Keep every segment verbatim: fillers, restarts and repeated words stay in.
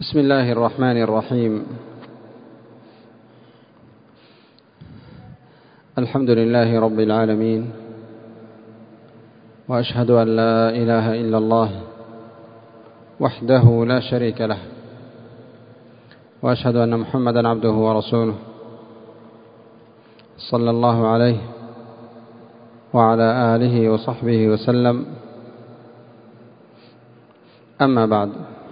بسم الله الرحمن الرحيم. الحمد لله رب العالمين، وأشهد أن لا إله إلا الله وحده لا شريك له، وأشهد أن محمدا عبده ورسوله صلى الله عليه وعلى آله وصحبه وسلم. أما بعد،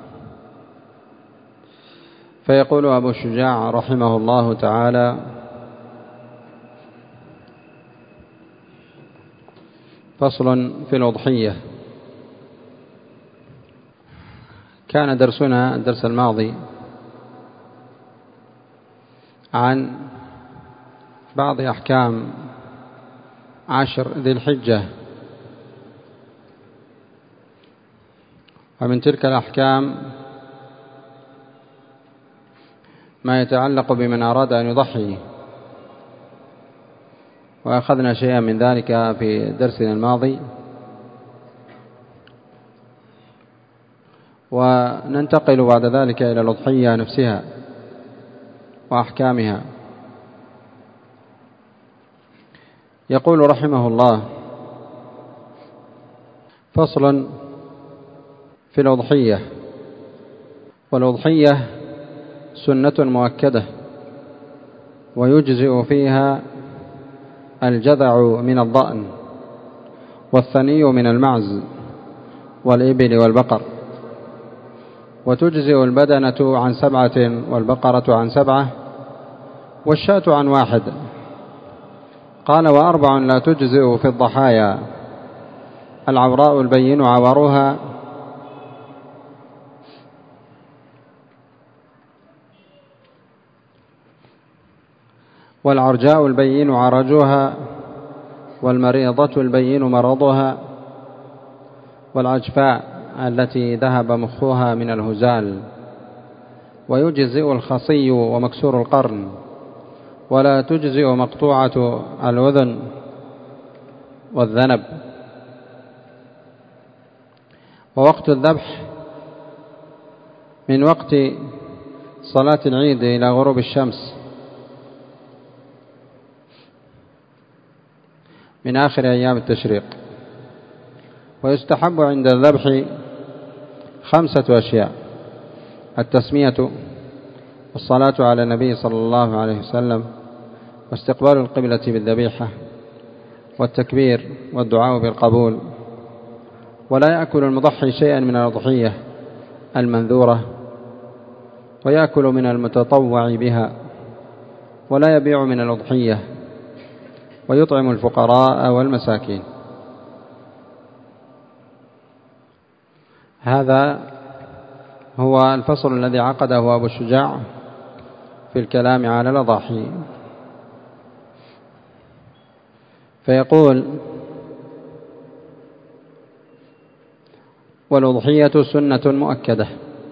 فيقول أبو شجاع رحمه الله تعالى: فصل في الأضحية. كان درسنا الدرس الماضي عن بعض أحكام عشر ذي الحجة، ومن تلك الأحكام ما يتعلق بمن أراد أن يضحي، وأخذنا شيئا من ذلك في درسنا الماضي، وننتقل بعد ذلك إلى الأضحية نفسها وأحكامها. يقول رحمه الله: فصل في الأضحية. والأضحية سنة مؤكدة، ويجزئ فيها الجذع من الضأن، والثني من المعز، والإبل والبقر، وتجزئ البدنة عن سبعة، والبقرة عن سبعة، والشاة عن واحد. قال: وأربع لا تجزئ في الضحايا: العوراء البين عورها، والعرجاء البين عرجها، والمريضة البين مرضها، والعجفاء التي ذهب مخها من الهزال. ويجزئ الخصي ومكسور القرن، ولا تجزئ مقطوعة الأذن والذنب. ووقت الذبح من وقت صلاة العيد إلى غروب الشمس من آخر أيام التشريق. ويستحب عند الذبح خمسة أشياء: التسمية، والصلاة على النبي صلى الله عليه وسلم، واستقبال القبلة بالذبيحة، والتكبير، والدعاء بالقبول. ولا يأكل المضحي شيئا من الأضحية المنذورة، ويأكل من المتطوع بها، ولا يبيع من الأضحية، ويطعم الفقراء والمساكين. هذا هو الفصل الذي عقده أبو الشجاع في الكلام على الأضاحي. فيقول: والأضحية سنة مؤكدة.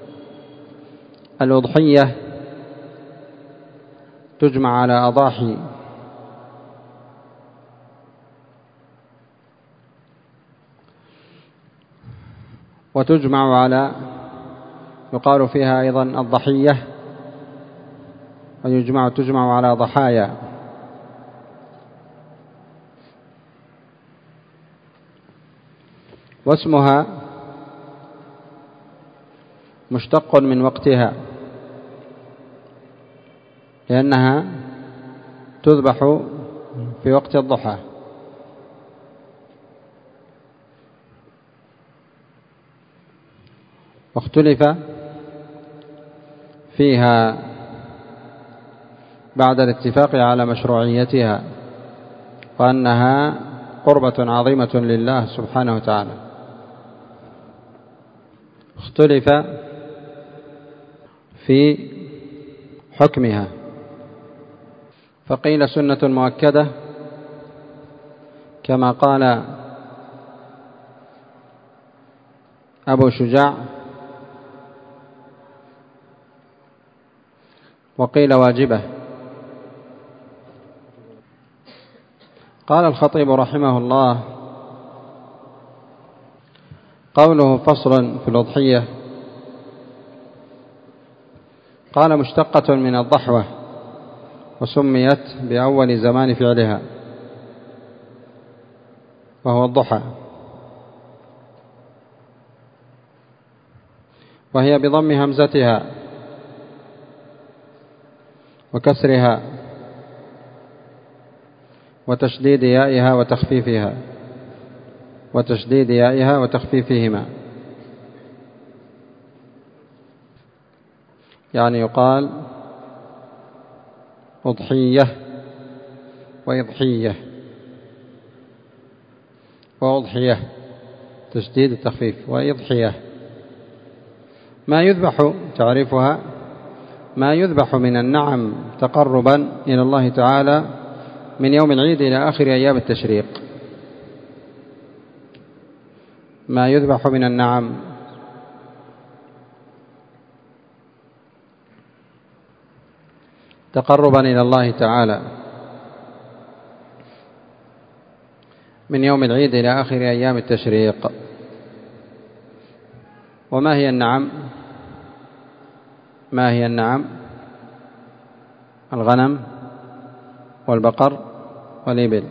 الأضحية تجمع على أضاحي، وتجمع على، يقال فيها أيضا الضحية، ويجمع تجمع على ضحايا. واسمها مشتق من وقتها، لأنها تذبح في وقت الضحى. واختلف فيها بعد الاتفاق على مشروعيتها، وأنها قربة عظيمة لله سبحانه وتعالى. اختلف في حكمها، فقيل سنة مؤكدة كما قال أبو شجاع، وقيل واجبة. قال الخطيب رحمه الله: قوله فصل في الأضحية قال مشتقة من الضحوة وسميت بأول زمان فعلها وهو الضحى، وهي بضم همزتها وكسرها وتشديد يائها وتخفيفها وتشديد يائها وتخفيفهما، يعني يقال أضحية وإضحية وأضحية تشديد التخفيف وإضحية. ما يذبح تعرفها ما يذبح من النعم تقربا إلى الله تعالى من يوم العيد إلى آخر أيام التشريق. ما يذبح من النعم تقربا إلى الله تعالى من يوم العيد إلى آخر أيام التشريق. وما هي النعم؟ ما هي النعم؟ الغنم والبقر والإبل.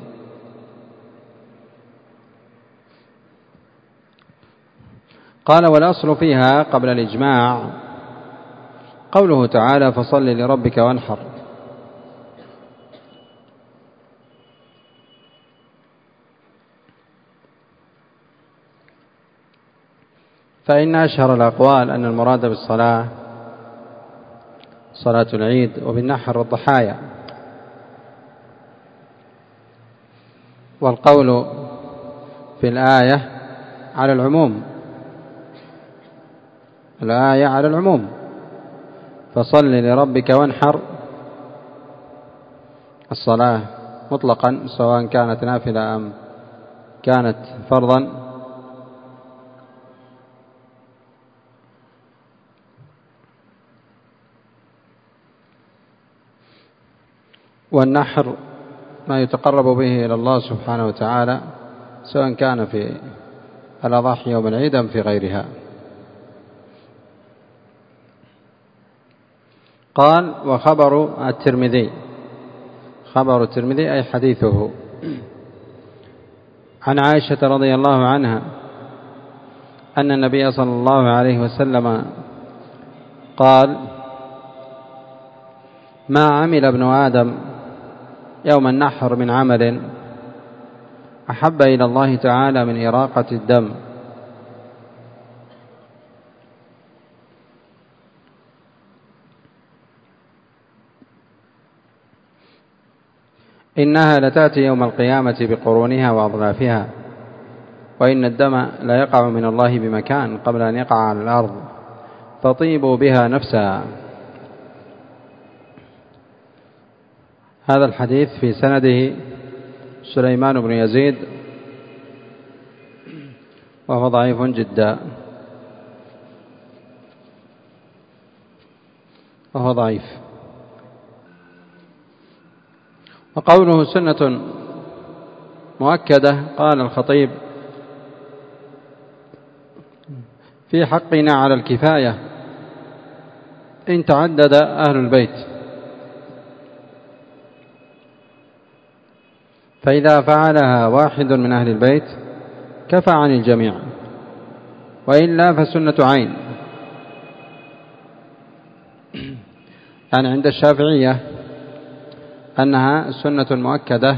قال والأصل فيها قبل الإجماع قوله تعالى فصل لربك وانحر. فإن أشهر الأقوال أن المراد بالصلاة صلاة العيد وبالنحر الضحايا، والقول في الآية على العموم، الآية على العموم فصل لربك وانحر الصلاة مطلقا سواء كانت نافلة أم كانت فرضا. والنحر ما يتقرب به إلى الله سبحانه وتعالى سواء كان في الأضاحي يوم العيد أم في غيرها. قال وخبر الترمذي، خبر الترمذي أي حديثه، عن عائشة رضي الله عنها أن النبي صلى الله عليه وسلم قال ما عمل ابن آدم يوم النحر من عمل أحب إلى الله تعالى من إراقة الدم. إنها لتأتي يوم القيامة بقرونها وأضلافها، وإن الدم لا يقع من الله بمكان قبل أن يقع على الأرض فطيبوا بها نفسها. هذا الحديث في سنده سليمان بن يزيد وهو ضعيف جدا وهو ضعيف. وقوله سنة مؤكدة قال الخطيب في حقنا على الكفاية إن تعدد أهل البيت، فإذا فعلها واحد من أهل البيت كفى عن الجميع، وإلا فسنة عين. يعني عند الشافعية أنها سنة مؤكدة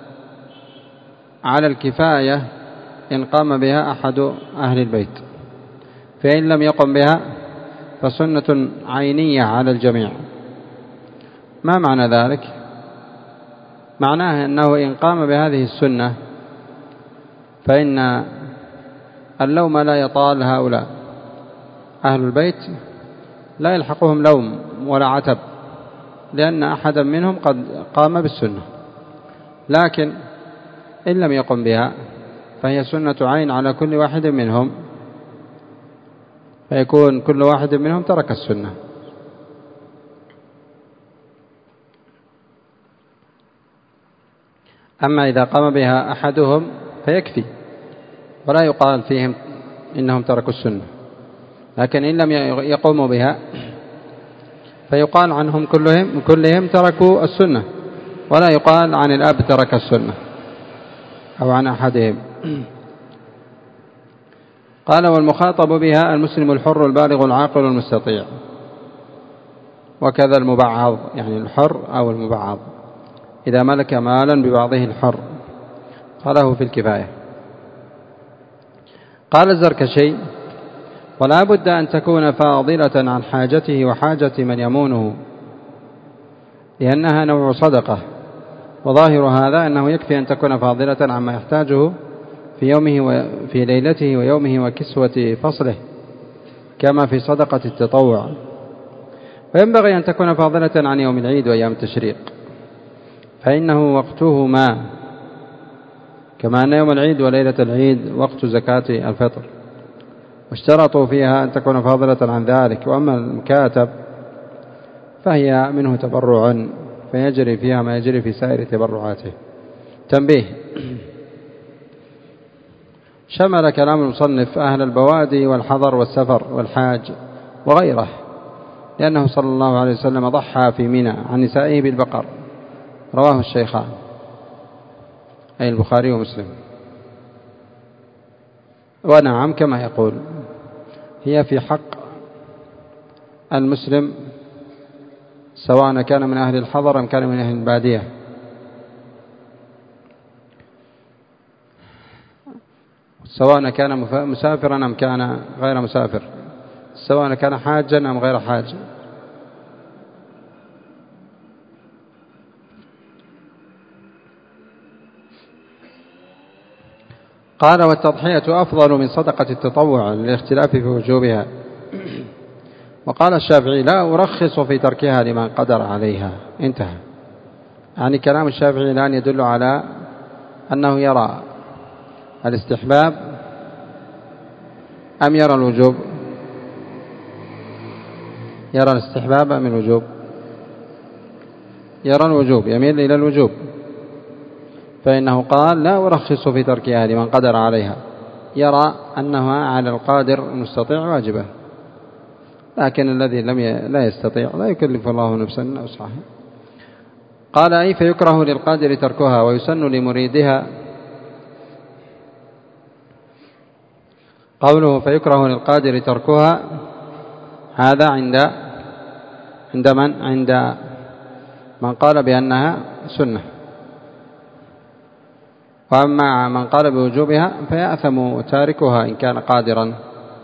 على الكفاية إن قام بها أحد أهل البيت، فإن لم يقم بها فسنة عينية على الجميع. ما معنى ذلك؟ معناه أنه إن قام بهذه السنة فإن اللوم لا يطال هؤلاء أهل البيت، لا يلحقهم لوم ولا عتب، لأن أحدا منهم قد قام بالسنة. لكن إن لم يقم بها فهي سنة عين على كل واحد منهم، فيكون كل واحد منهم ترك السنة. أما إذا قام بها أحدهم فيكفي ولا يقال فيهم إنهم تركوا السنة. لكن إن لم يقوموا بها فيقال عنهم كلهم كلهم تركوا السنة، ولا يقال عن الأب ترك السنة أو عن أحدهم. قال والمخاطب بها المسلم الحر البالغ العاقل المستطيع، وكذا المبعض، يعني الحر أو المبعض إذا ملك مالا ببعضه الحر. قاله في الكفاية. قال الزركشي ولا بد أن تكون فاضلة عن حاجته وحاجة من يمونه، لأنها نوع صدقة، وظاهر هذا أنه يكفي أن تكون فاضلة عما يحتاجه في يومه وفي ليلته ويومه وكسوة فصله، كما في صدقة التطوع. وينبغي أن تكون فاضلة عن يوم العيد وأيام التشريق، فإنه وقتهما، كما أن يوم العيد وليلة العيد وقت زكاة الفطر، واشترطوا فيها أن تكون فاضلة عن ذلك. وأما المكاتب فهي منه تبرع، فيجري فيها ما يجري في سائر تبرعاته. تنبيه: شمل كلام المصنف أهل البوادي والحضر والسفر والحاج وغيره، لأنه صلى الله عليه وسلم ضحى في منى عن نسائه بالبقر. رواه الشيخان أي البخاري ومسلم. ونعم كما يقول، هي في حق المسلم سواء كان من أهل الحضر أم كان من أهل البادية. سواء كان مسافرا أم كان غير مسافر، سواء كان حاجا أم غير حاج. قال والتضحية أفضل من صدقة التطوع للاختلاف في وجوبها. وقال الشافعي لا أرخص في تركها لمن قدر عليها. انتهى. يعني كلام الشافعي الآن يدل على أنه يرى الاستحباب أم يرى الوجوب؟ يرى الاستحباب أم الوجوب؟ يرى الوجوب، يميل إلى الوجوب، فإنه قال لا أرخص في تركها لمن قدر عليها، يرى أنها على القادر المستطيع واجبة، لكن الذي لم ي... لا يستطيع لا يكلف الله نفسا وسعها. قال أي فيكره للقادر تركها ويسن لمريدها. قوله فيكره للقادر تركها هذا عند عند من؟ عند من قال بأنها سنة. وأما من قال بوجوبها فيأثم تاركها إن كان قادرا.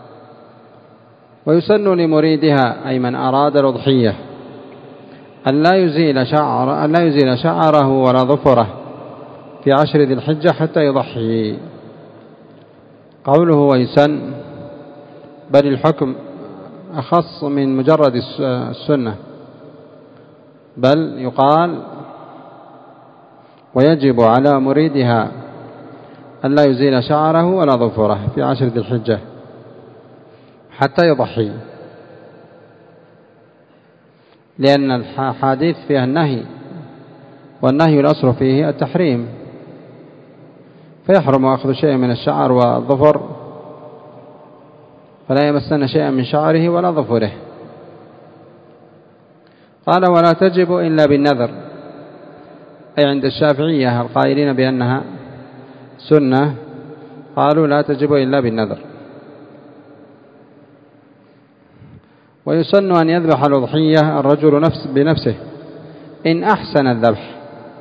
ويسن لمريدها أي من أراد الأضحية أن لا يزيل شعر أن لا يزيل شعره ولا ظفره في عشر ذي الحجة حتى يضحي. قوله ويسن بل الحكم أخص من مجرد السنة، بل يقال ويجب على مريدها أن لا يزيل شعره ولا ظفره في عشر ذي الحجة حتى يضحي، لأن الحديث فيها النهي، والنهي الأصل فيه التحريم، فيحرم أخذ شيء من الشعر والظفر، فلا يمسن شيئا من شعره ولا ظفره. قال ولا تجب إلا بالنذر، أي عند الشافعية القائلين بأنها سنة قالوا لا تجب إلا بالنذر. ويسن أن يذبح الأضحية الرجل نفس بنفسه إن أحسن الذبح،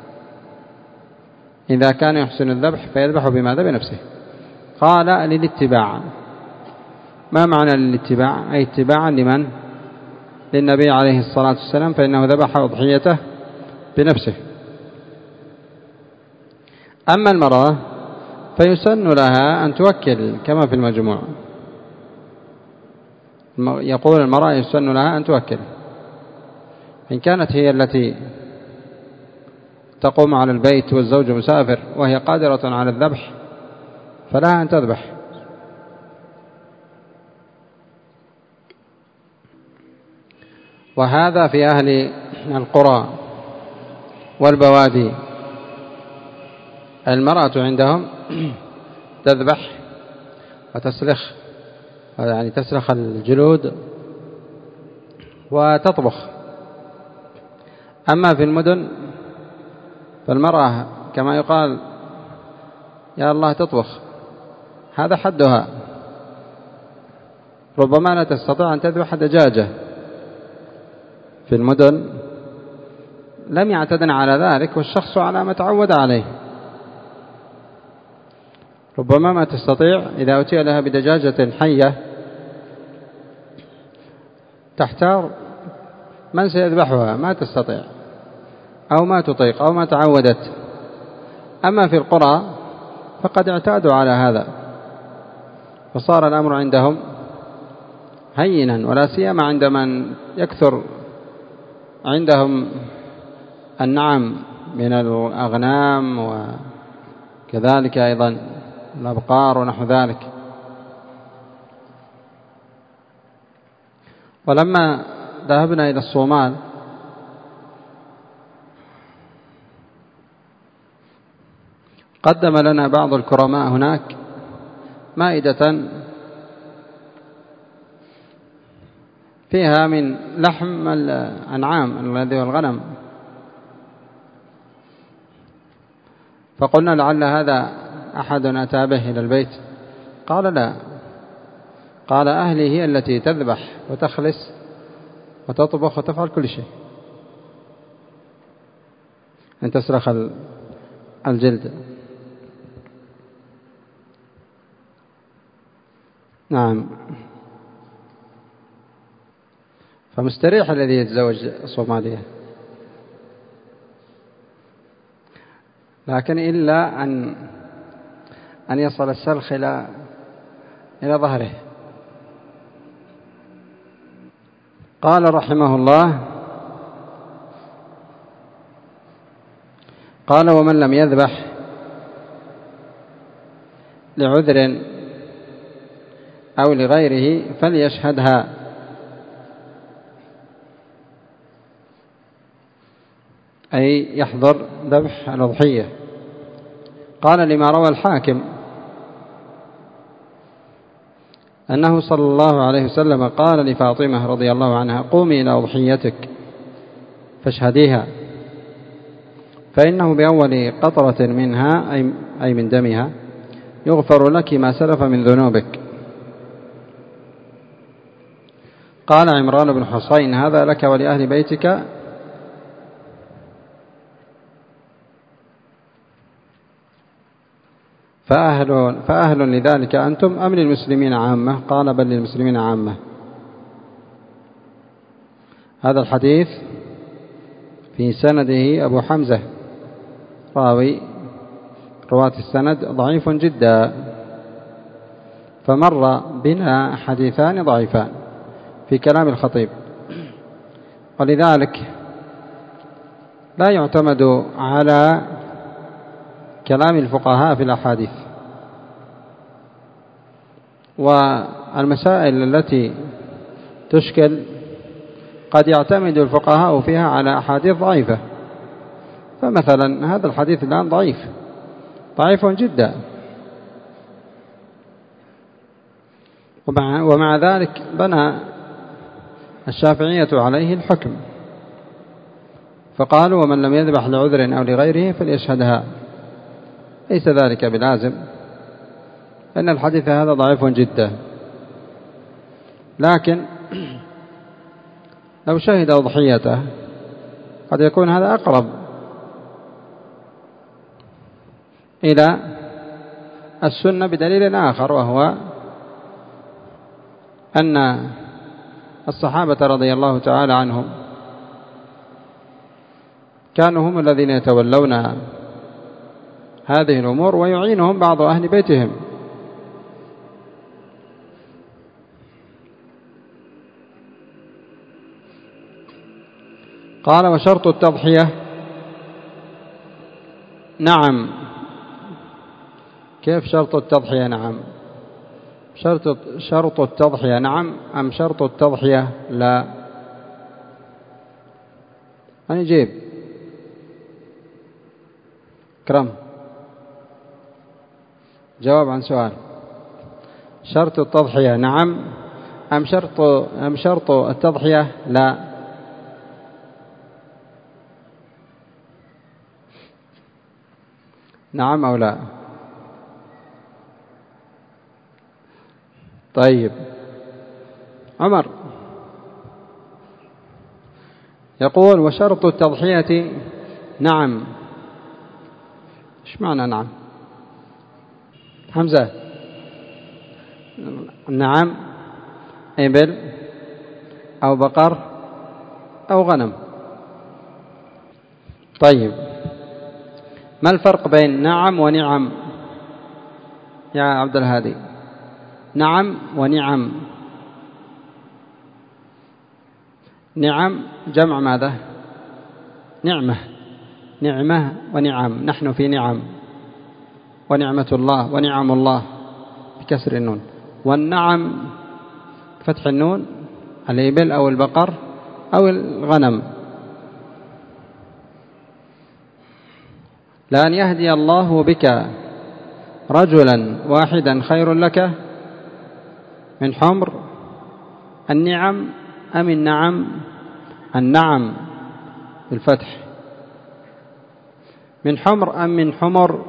إذا كان يحسن الذبح فيذبح بماذا؟ بنفسه. قال للاتباع. ما معنى للاتباع؟ أي اتباعا لمن؟ للنبي عليه الصلاة والسلام، فإنه ذبح أضحيته بنفسه. أما المرأة فيسن لها أن توكل كما في المجموع، يقول المرأة يسن لها أن توكل إن كانت هي التي تقوم على البيت والزوج مسافر وهي قادرة على الذبح فلها أن تذبح. وهذا في أهل القرى والبوادي، المرأة عندهم تذبح وتسلخ، يعني تسلخ الجلود وتطبخ أما في المدن فالمرأة كما يقال يا الله تطبخ، هذا حدها، ربما لا تستطيع أن تذبح دجاجة. في المدن لم يعتدن على ذلك، والشخص على ما تعود عليه، ربما ما تستطيع إذا أتي لها بدجاجة حية تحتار من سيذبحها، ما تستطيع أو ما تطيق أو ما تعودت. أما في القرى فقد اعتادوا على هذا، فصار الأمر عندهم هينا، ولا سيما عند من يكثر عندهم النعم من الأغنام وكذلك أيضا الأبقار ونحو ذلك. ولما ذهبنا إلى الصومال قدم لنا بعض الكرماء هناك مائدة فيها من لحم الأنعام الذي هو الغنم، فقلنا لعل هذا أحد أتى به إلى البيت، قال لا، قال أهلي هي التي تذبح وتخلص وتطبخ وتفعل كل شيء، أن تسلخ الجلد. نعم، فمستريح الذي يتزوج صومالية، لكن إلا أن أن يصل السلخ إلى إلى ظهره. قال رحمه الله: قال: ومن لم يذبح لعذر أو لغيره فليشهدها، أي يحضر ذبح الأضحية. قال: لما روى الحاكم أنه صلى الله عليه وسلم قال لفاطمة رضي الله عنها: قومي إلى أضحيتك فاشهديها، فإنه بأول قطرة منها أي من دمها يغفر لك ما سلف من ذنوبك. قال عمران بن حصين: هذا لك ولأهل بيتك فأهل, فأهل لذلك أنتم أم للمسلمين عامة؟ قال: بل للمسلمين عامة. هذا الحديث في سنده أبو حمزة، راوي رواة السند ضعيف جدا، فمر بنا حديثان ضعيفان في كلام الخطيب، ولذلك لا يعتمد على كلام الفقهاء في الأحاديث. والمسائل التي تشكل قد يعتمد الفقهاء فيها على أحاديث ضعيفة، فمثلا هذا الحديث الآن ضعيف ضعيف جدا، ومع, ومع ذلك بنى الشافعية عليه الحكم، فقالوا: ومن لم يذبح لعذر أو لغيره فليشهدها. ليس ذلك بلازم، إن الحديث هذا ضعيف جدا، لكن لو شهد أضحيته قد يكون هذا أقرب إلى السنة بدليل آخر، وهو أن الصحابة رضي الله تعالى عنهم كانوا هم الذين يتولون هذه الأمور ويعينهم بعض أهل بيتهم. قال: وشرط التضحية نعم. كيف شرط التضحية نعم؟ شرط شرط التضحية نعم أم شرط التضحية لا؟ أنا جيب كرم جواب عن سؤال: شرط التضحية نعم أم شرط أم شرط التضحية لا؟ نعم أو لا؟ طيب عمر يقول وشرط التضحية نعم. إيش معنى نعم؟ حمزة نعم إبل أو بقر أو غنم. طيب ما الفرق بين نعم ونعم يا عبد الهادي؟ نعم ونعم. نعم جمع ماذا؟ نعمة. نعمة ونعم، نحن في نعم، ونعمة الله ونعم الله بكسر النون. والنعم فتح النون الإبل أو البقر أو الغنم. لأن يهدي الله بك رجلا واحدا خير لك من حمر النعم أم النعم؟ النعم بالفتح. من حمر أم من حمر؟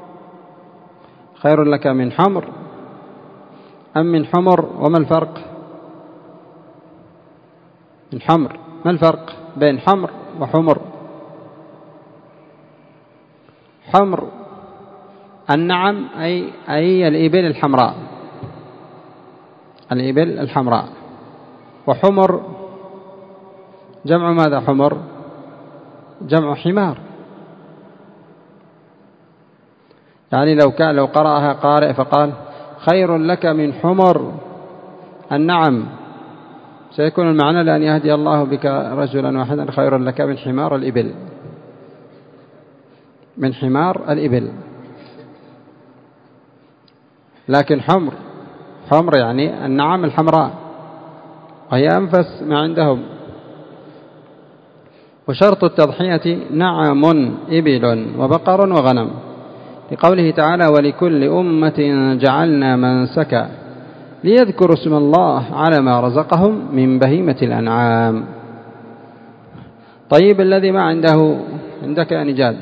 خير لك من حمر أم من حمر؟ وما الفرق؟ من حمر. ما الفرق بين حمر وحمر؟ حمر النعم أي أي الإبل الحمراء، الإبل الحمراء. وحمر جمع ماذا؟ حمر جمع حمار. يعني لو كان لو قرأها قارئ فقال خير لك من حمر النعم، سيكون المعنى لأن يهدي الله بك رجلا واحدا خير لك من حمار الإبل، من حمار الإبل. لكن حمر حمر يعني النعم الحمراء، وهي أنفس ما عندهم. وشرط التضحية نعم إبل وبقر وغنم، لقوله تعالى ولكل أمة جعلنا منسكا ليذكروا اسم الله على ما رزقهم من بهيمة الأنعام. طيب الذي ما عنده، عندك يا نجاد،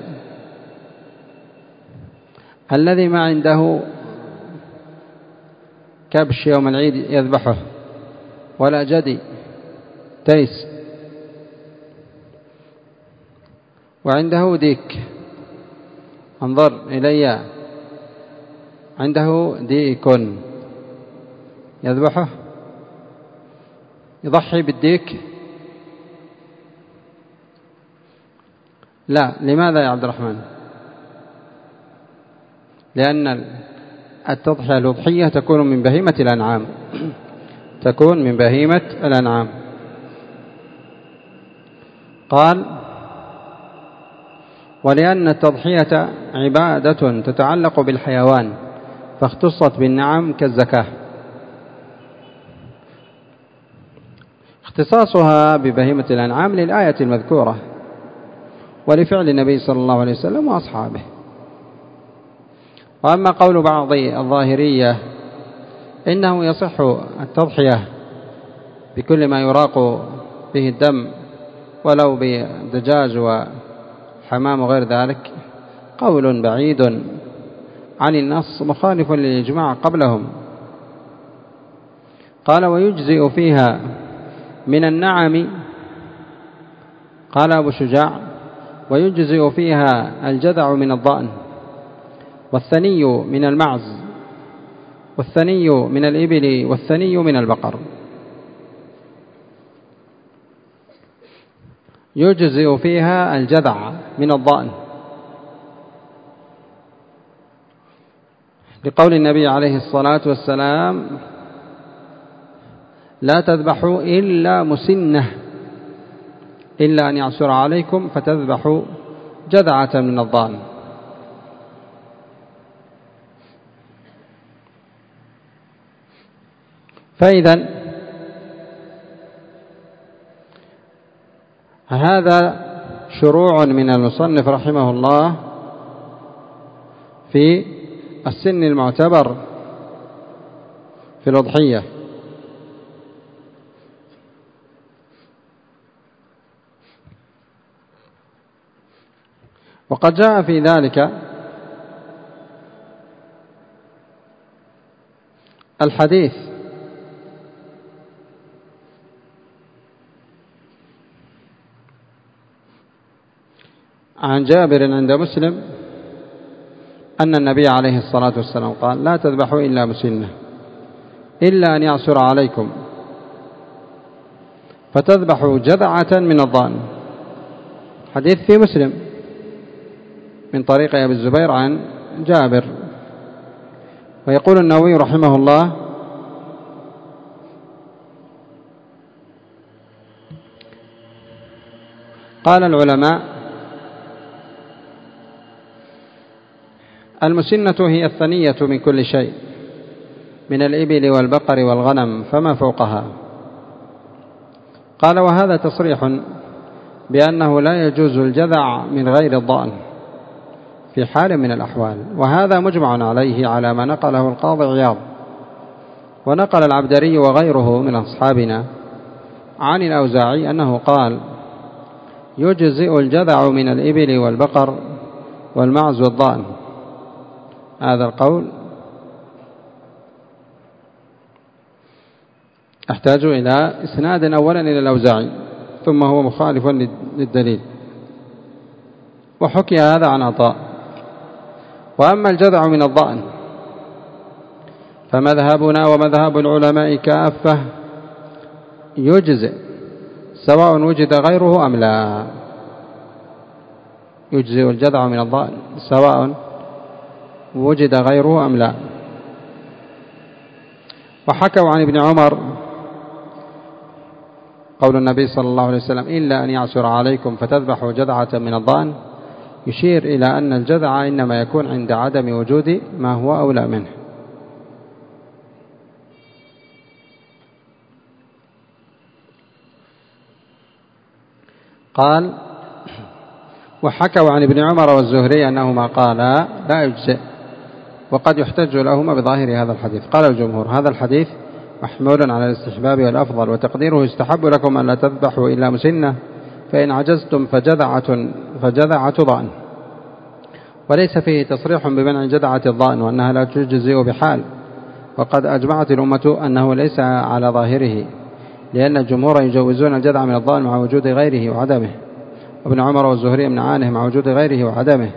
الذي ما عنده كبش يوم العيد يذبحه ولا جدي تيس وعنده ديك، انظر إلي، عنده ديك يذبحه، يضحي بالديك؟ لا. لماذا يا عبد الرحمن؟ لأن التضحية الأضحية تكون من بهيمة الأنعام، تكون من بهيمة الأنعام. قال ولأن التضحية عبادة تتعلق بالحيوان فاختصت بالنعم كالزكاة. اختصاصها ببهيمة الأنعام للآية المذكورة ولفعل النبي صلى الله عليه وسلم وأصحابه. وأما قول بعض الظاهرية إنه يصح التضحية بكل ما يراق به الدم ولو بدجاج وحمام وغير ذلك، قول بعيد عن النص مخالف للإجماع قبلهم. قال ويجزئ فيها من النعم، قال أبو شجاع ويجزئ فيها الجذع من الضأن، والثني من المعز، والثني من الإبل، والثني من البقر. يجزئ فيها الجذع من الضأن لقول النبي عليه الصلاة والسلام لا تذبحوا إلا مسنة إلا أن يعسر عليكم فتذبحوا جذعة من الضأن. فإذا هذا شروع من المصنف رحمه الله في السن المعتبر في الأضحية. وقد جاء في ذلك الحديث عن جابر عند مسلم أن النبي عليه الصلاة والسلام قال: لا تذبحوا إلا مسنة إلا أن يعثر عليكم فتذبحوا جذعة من الضأن. حديث في مسلم من طريق أبي الزبير عن جابر. ويقول النووي رحمه الله: قال العلماء: المسنة هي الثنية من كل شيء من الإبل والبقر والغنم فما فوقها. قال: وهذا تصريح بأنه لا يجوز الجذع من غير الضأن في حال من الأحوال، وهذا مجمع عليه على ما نقله القاضي عياض، ونقل العبدري وغيره من أصحابنا عن الأوزاعي أنه قال: يجزئ الجذع من الإبل والبقر والمعز والضأن. هذا القول أحتاج إلى إسناد أولا إلى الأوزاعي، ثم هو مخالف للدليل. وحكي هذا عن عطاء. وأما الجذع من الضأن فمذهبنا ومذهب العلماء كافة يجزئ سواء وجد غيره أم لا. يجزئ الجذع من الضأن سواء وجد غيره أم لا. وحكوا عن ابن عمر قول النبي صلى الله عليه وسلم: إلا أن يعثر عليكم فتذبحوا جذعة من الضأن، يشير إلى أن الجذع إنما يكون عند عدم وجود ما هو أولى منه. قال: وحكوا عن ابن عمر والزهري أنهما قالا لا يجزئ، وقد يحتج لهما بظاهر هذا الحديث. قال الجمهور: هذا الحديث محمول على الاستحباب والأفضل، وتقديره: يستحب لكم أن لا تذبحوا إلا مسنة، فإن عجزتم فجذعة فجذعة ضأن. وليس فيه تصريح بمنع جذعة الضأن وأنها لا تجزئ بحال، وقد أجمعت الأمة أنه ليس على ظاهره، لأن الجمهور يجوزون الجذع من الضأن مع وجود غيره وعدمه، وابن عمر والزهري يمنعانه مع وجود غيره وعدمه،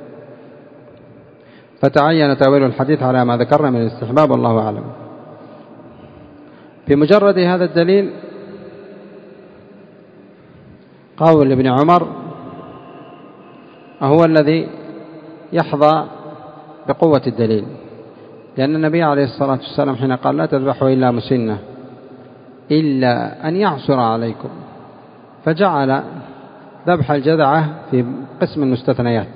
فتعين تأويل الحديث على ما ذكرنا من الاستحباب، والله أعلم. بمجرد هذا الدليل قول ابن عمر هو الذي يحظى بقوة الدليل، لأن النبي عليه الصلاة والسلام حين قال: لا تذبحوا إلا مسنة إلا أن يعثر عليكم، فجعل ذبح الجذعة في قسم المستثنيات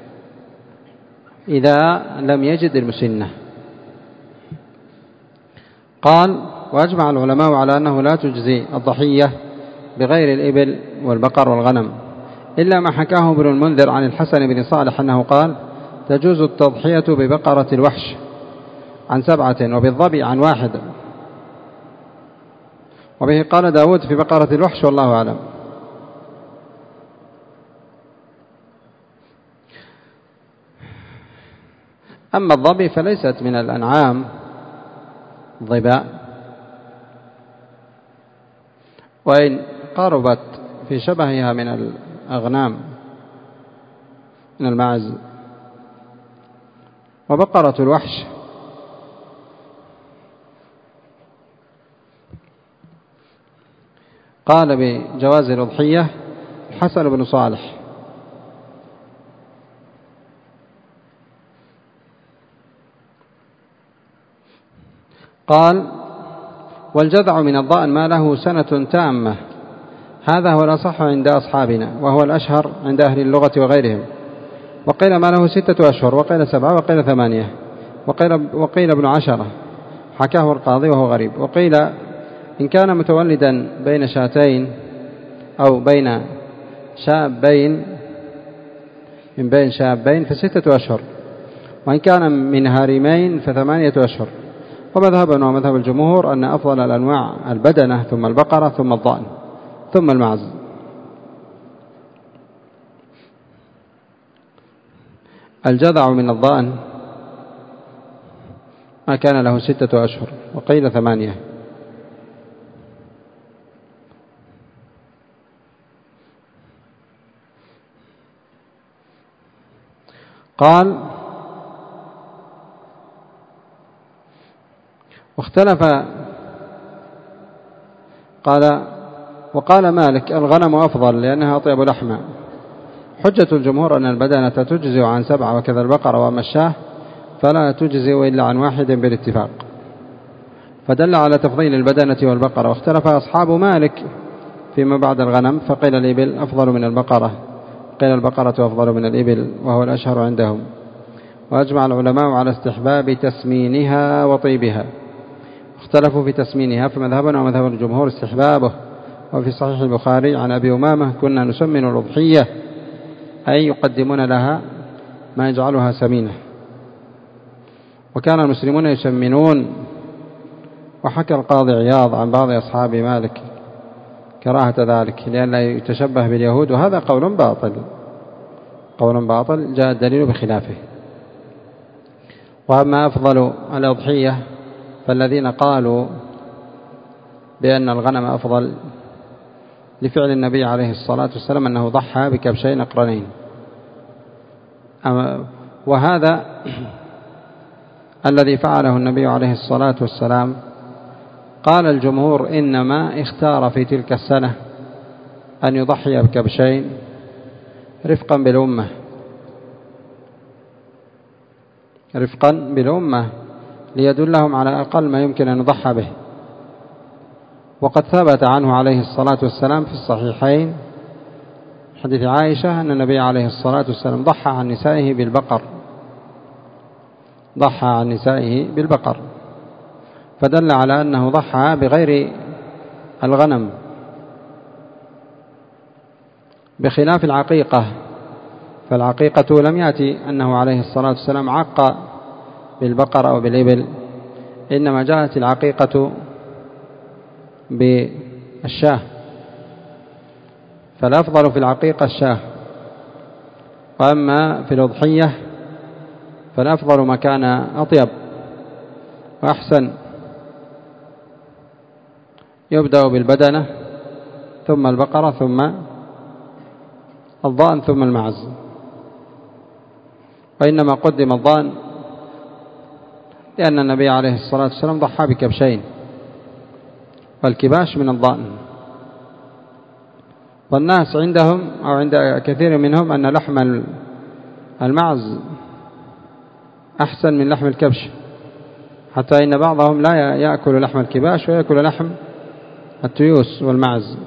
إذا لم يجد المسنة. قال: وأجمع العلماء على أنه لا تجزي الضحية بغير الإبل والبقر والغنم، إلا ما حكاه ابن المنذر عن الحسن بن صالح أنه قال: تجوز التضحية ببقرة الوحش عن سبعة وبالظبي عن واحد. وبه قال داود في بقرة الوحش، والله أعلم. أما الظبي فليست من الأنعام ضباء، وإن قاربت في شبهها من الأغنام من الماعز. وبقرة الوحش قال بجواز الأضحية الحسن بن صالح. قال: والجذع من الضأن ما له سنة تامة، هذا هو الأصح عند أصحابنا، وهو الأشهر عند أهل اللغة وغيرهم. وقيل ما له ستة أشهر، وقيل سبعة، وقيل ثمانية، وقيل, وقيل ابن عشرة، حكاه القاضي وهو غريب. وقيل إن كان متولدا بين شاتين أو بين شابين من بين شابين فستة أشهر، وإن كان من هارمين فثمانية أشهر. ومذهبنا ومذهب الجمهور أن أفضل الأنواع البدنة، ثم البقرة، ثم الضأن، ثم المعز. الجذع من الضأن ما كان له ستة أشهر، وقيل ثمانية. قال واختلف، قال وقال مالك الغنم أفضل لأنها أطيب لحما. حجة الجمهور أن البدنة تجزئ عن سبعة وكذا البقرة، وأما الشاة فلا تجزئ إلا عن واحد بالاتفاق، فدل على تفضيل البدنة والبقرة. واختلف أصحاب مالك فيما بعد الغنم، فقيل الإبل أفضل من البقرة، قيل البقرة أفضل من الإبل، وهو الأشهر عندهم. وأجمع العلماء على استحباب تسمينها وطيبها. اختلفوا في تسمينها، فمذهبنا ومذهب الجمهور استحبابه. وفي صحيح البخاري عن أبي أمامة كنا نسمن الأضحية، أي يقدمون لها ما يجعلها سمينة، وكان المسلمون يسمنون. وحكى القاضي عياض عن بعض أصحاب مالك كراهة ذلك لأن لا يتشبه باليهود، وهذا قول باطل، قول باطل جاء الدليل بخلافه. وأما أفضل الأضحية فالذين قالوا بأن الغنم أفضل لفعل النبي عليه الصلاة والسلام أنه ضحى بكبشين أقرنين، وهذا الذي فعله النبي عليه الصلاة والسلام. قال الجمهور إنما اختار في تلك السنة أن يضحي بكبشين رفقا بالأمة، رفقا بالأمة ليدلهم على أقل ما يمكن أن يضحى به. وقد ثبت عنه عليه الصلاة والسلام في الصحيحين حديث عائشة أن النبي عليه الصلاة والسلام ضحى عن نسائه بالبقر، ضحى عن نسائه بالبقر، فدل على أنه ضحى بغير الغنم، بخلاف العقيقة. فالعقيقة لم يأتي أنه عليه الصلاة والسلام عق بالبقر أو بالإبل، إنما جاءت العقيقة بالشاه، فالأفضل في العقيقة الشاه. وأما في الأضحية فالأفضل ما كان أطيب وأحسن. يبدأ بالبدنة ثم البقرة ثم الضأن ثم المعز، وإنما قدم الضأن لأن النبي عليه الصلاة والسلام ضحى بكبشين، والكباش من الضأن. والناس عندهم أو عند كثير منهم أن لحم المعز أحسن من لحم الكبش، حتى إن بعضهم لا يأكل لحم الكباش ويأكل لحم التيوس والمعز.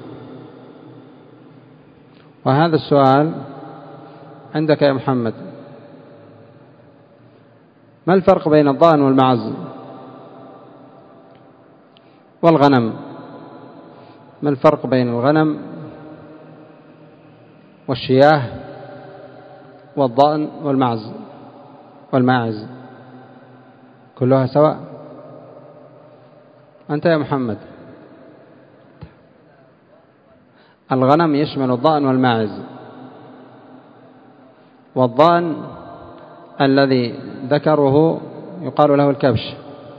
وهذا السؤال عندك يا محمد: ما الفرق بين الضأن والمعز والغنم؟ ما الفرق بين الغنم والشياه والضأن والمعز والماعز؟ كلها سواء؟ أنت يا محمد. الغنم يشمل الضأن والماعز، والضأن الذي ذكره يقال له الكبش،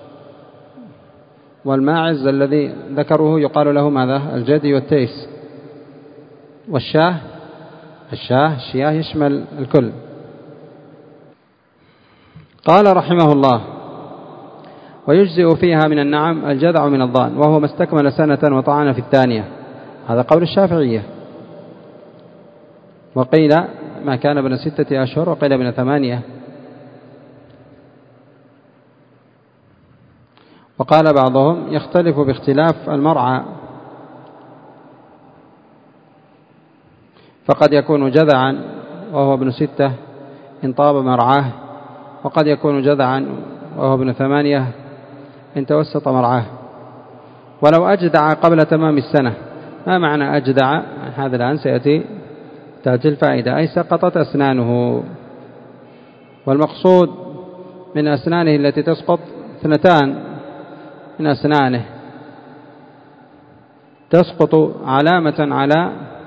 والماعز الذي ذكره يقال له ماذا؟ الجدي والتيس. والشاه الشاه الشياه يشمل الكل. قال رحمه الله: ويجزئ فيها من النعم الجذع من الضأن، وهو ما استكمل سنة وطعن في الثانية. هذا قول الشافعية. وقيل ما كان ابن ستة أشهر، وقيل ابن ثمانية. وقال بعضهم يختلف باختلاف المرعى، فقد يكون جذعا وهو ابن ستة إن طاب مرعاه، وقد يكون جذعا وهو ابن ثمانية إن توسط مرعاه. ولو أجدع قبل تمام السنة. ما معنى أجدع؟ هذا الآن سيأتي تأتي الفائدة، أي سقطت أسنانه. والمقصود من أسنانه التي تسقط اثنتان من أسنانه تسقط علامة على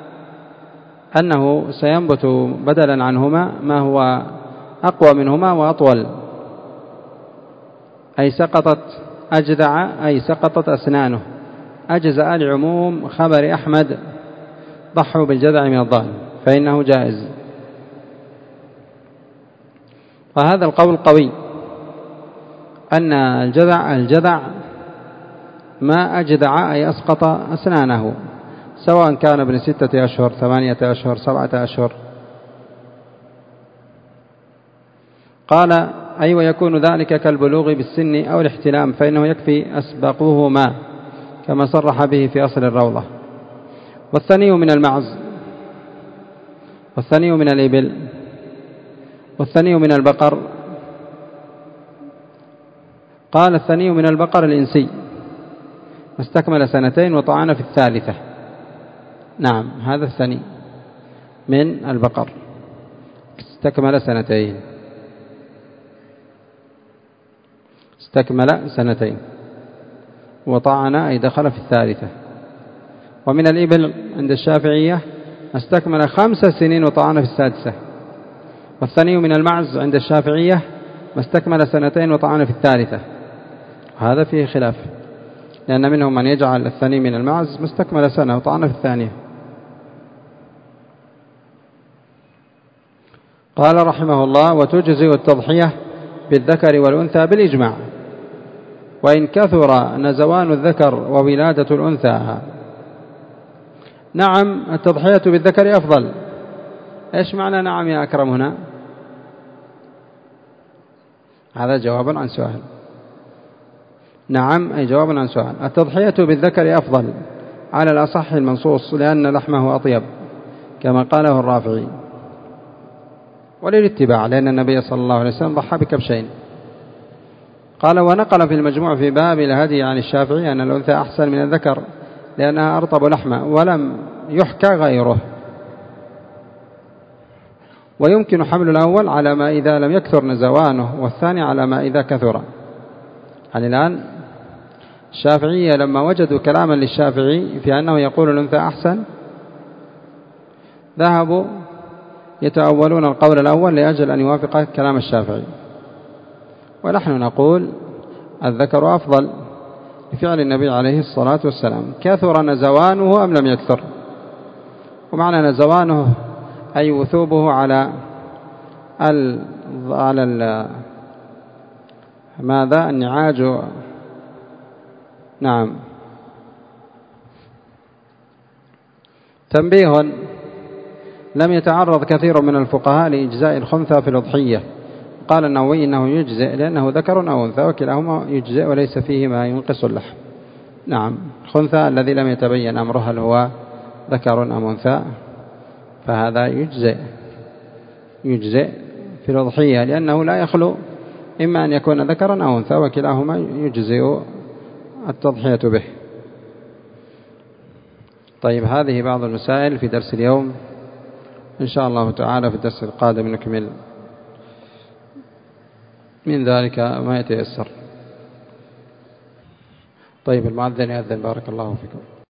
أنه سينبت بدلا عنهما ما هو أقوى منهما وأطول. أي سقطت، أجذع أي سقطت أسنانه. أجزأ لعموم خبر أحمد ضحوا بالجذع من الضأن فإنه جائز. وهذا القول قوي أن الجذع الجذع ما أجدع أي أسقط أسنانه، سواء كان ابن ستة أشهر ثمانية أشهر سبعة أشهر. قال أي ويكون ذلك كالبلوغ بالسن أو الاحتلام، فإنه يكفي أسبقوهما كما صرح به في أصل الروضة. والثني من المعز، والثني من الإبل، والثني من البقر. قال الثني من البقر الإنسي استكمل سنتين وطعن في الثالثة. نعم هذا الثني من البقر استكمل سنتين استكمل سنتين وطعن أي دخل في الثالثة. ومن الإبل عند الشافعية استكمل خمس سنين وطعن في السادسة. والثني من المعز عند الشافعية ما استكمل سنتين وطعن في الثالثة. هذا فيه خلاف، لأن منهم من يجعل الثني من المعز مستكمل سنة وطعن في الثانية. قال رحمه الله وتجزئ التضحية بالذكر والأنثى بالإجماع، وإن كثر نزوان الذكر وولادة الأنثى. نعم التضحية بالذكر أفضل. إيش معنى نعم يا أكرم هنا؟ هذا جواب عن سؤال. نعم أي جواب عن سؤال. التضحية بالذكر أفضل على الأصح المنصوص، لأن لحمه أطيب كما قاله الرافعي، وللاتباع لأن النبي صلى الله عليه وسلم ضحى بكبشين. قال ونقل في المجموع في باب الهدي عن الشافعي أن الأنثى أحسن من الذكر لأنها أرطب لحمه، ولم يحكى غيره. ويمكن حمل الأول على ما إذا لم يكثر نزوانه، والثاني على ما إذا كثر. يعني الآن الشافعية لما وجدوا كلاما للشافعي في أنه يقول الأنثى أحسن ذهبوا يتأولون القول الأول لأجل أن يوافق كلام الشافعي، ونحن نقول الذكر أفضل لفعل النبي عليه الصلاة والسلام. كثر نزوانه أم لم يكثر؟ ومعنى نزوانه أي وثوبه على ال... على ال... ماذا النعاج. نعم. تنبيه: لم يتعرض كثير من الفقهاء لإجزاء الخنثى في الأضحية. قال النووي إنه يجزئ لأنه ذكر أو أنثى وكلاهما يجزئ وليس فيه ما ينقص اللحم. نعم الخنثى الذي لم يتبين أمره هل هو ذكر أم أنثى فهذا يجزئ يجزئ في الأضحية، لأنه لا يخلو إما أن يكون ذكرا أو أنثى وكلاهما يجزئ التضحية به. طيب هذه بعض المسائل في درس اليوم، إن شاء الله تعالى في الدرس القادم نكمل من ذلك ما يتيسر. طيب المؤذن يأذن بارك الله فيكم.